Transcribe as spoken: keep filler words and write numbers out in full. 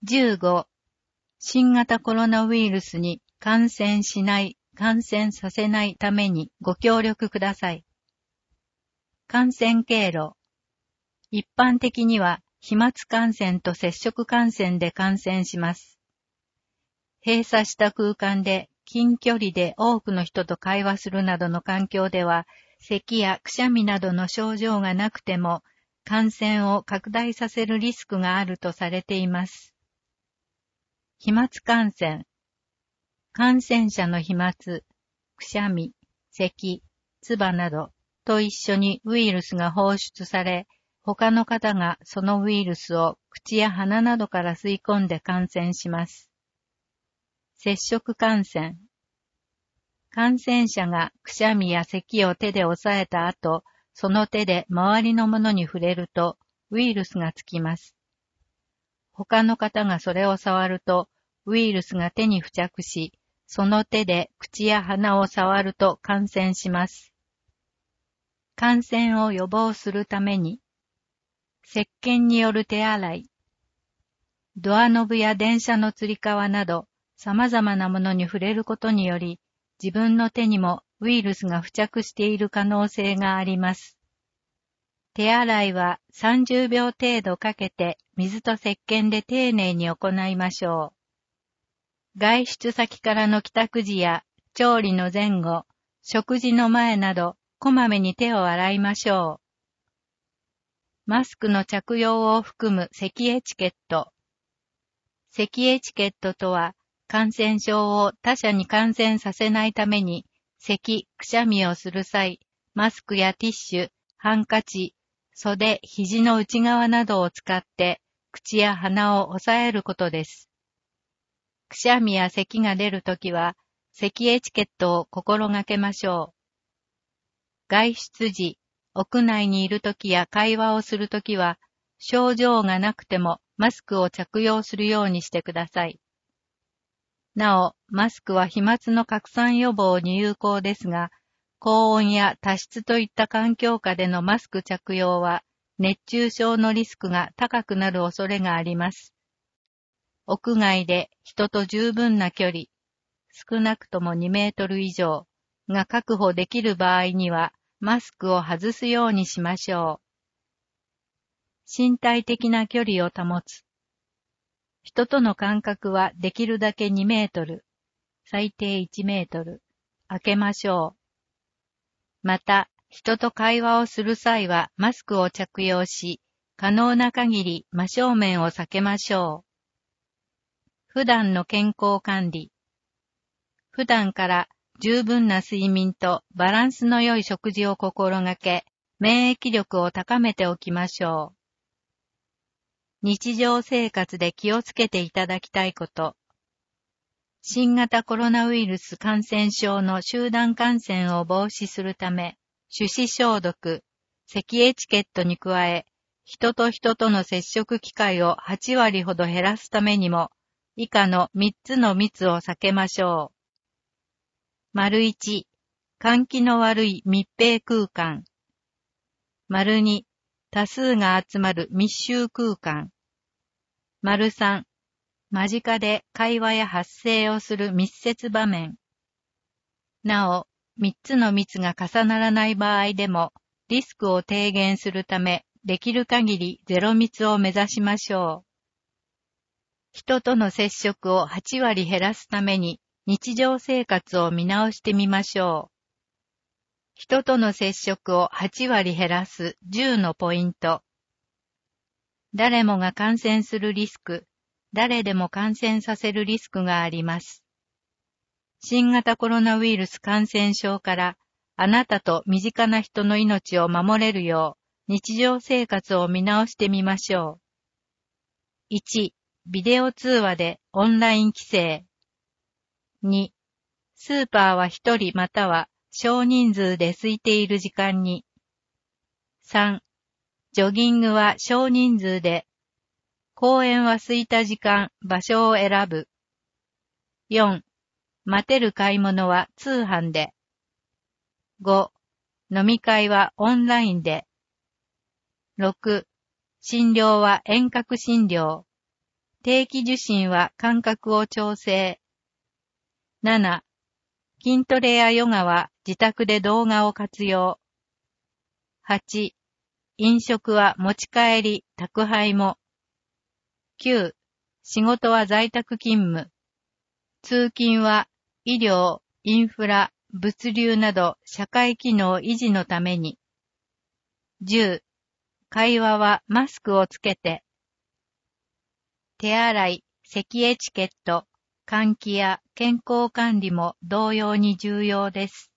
じゅうご、新型コロナウイルスに感染しない、感染させないためにご協力ください。感染経路。一般的には飛沫感染と接触感染で感染します。閉鎖した空間で近距離で多くの人と会話するなどの環境では、咳やくしゃみなどの症状がなくても、感染を拡大させるリスクがあるとされています。飛沫感染。感染者の飛沫、くしゃみ、咳、唾などと一緒にウイルスが放出され、他の方がそのウイルスを口や鼻などから吸い込んで感染します。接触感染。感染者がくしゃみや咳を手で押さえた後、その手で周りのものに触れるとウイルスがつきます。他の方がそれを触るとウイルスが手に付着し、その手で口や鼻を触ると感染します。感染を予防するために、石鹸による手洗い、ドアノブや電車のつり革など様々なものに触れることにより、自分の手にもウイルスが付着している可能性があります。手洗いはさんじゅうびょう程度かけて水と石鹸で丁寧に行いましょう。外出先からの帰宅時や調理の前後、食事の前などこまめに手を洗いましょう。マスクの着用を含む咳エチケット。咳エチケットとは、感染症を他者に感染させないために、咳、くしゃみをする際、マスクやティッシュ、ハンカチ、袖、肘の内側などを使って、口や鼻を押さえることです。くしゃみや咳が出るときは、咳エチケットを心がけましょう。外出時、屋内にいるときや会話をするときは、症状がなくてもマスクを着用するようにしてください。なお、マスクは飛沫の拡散予防に有効ですが、高温や多湿といった環境下でのマスク着用は、熱中症のリスクが高くなる恐れがあります。屋外で人と十分な距離、少なくともにメートル以上が確保できる場合には、マスクを外すようにしましょう。身体的な距離を保つ。人との間隔はできるだけにメートル、最低いちメートル、空けましょう。また、人と会話をする際はマスクを着用し、可能な限り真正面を避けましょう。普段の健康管理。普段から十分な睡眠とバランスの良い食事を心がけ、免疫力を高めておきましょう。日常生活で気をつけていただきたいこと。新型コロナウイルス感染症の集団感染を防止するため、手指消毒、咳エチケットに加え、人と人との接触機会をはちわりほど減らすためにも、以下のみっつの密を避けましょう。丸いち、換気の悪い密閉空間。丸に、多数が集まる密集空間。丸さん、間近で会話や発声をする密接場面。なお、みっつの密が重ならない場合でも、リスクを低減するため、できる限りゼロ密を目指しましょう。人との接触をはちわり減らすために、日常生活を見直してみましょう。人との接触をはちわり減らすじゅうのポイント。誰もが感染するリスク、誰でも感染させるリスクがあります。新型コロナウイルス感染症からあなたと身近な人の命を守れるよう日常生活を見直してみましょう。いち、ビデオ通話でオンライン規制。に、スーパーは一人または少人数で空いている時間に。さん、ジョギングは少人数で、公園は空いた時間、場所を選ぶ。よん、待てる買い物は通販で。ご、飲み会はオンラインで。ろく、診療は遠隔診療。 定期受診は間隔を調整。なな、筋トレやヨガは自宅で動画を活用。はち、飲食は持ち帰り、宅配も。きゅう、仕事は在宅勤務。通勤は医療、インフラ、物流など社会機能維持のために。じゅう、会話はマスクをつけて。手洗い、咳エチケット、換気や健康管理も同様に重要です。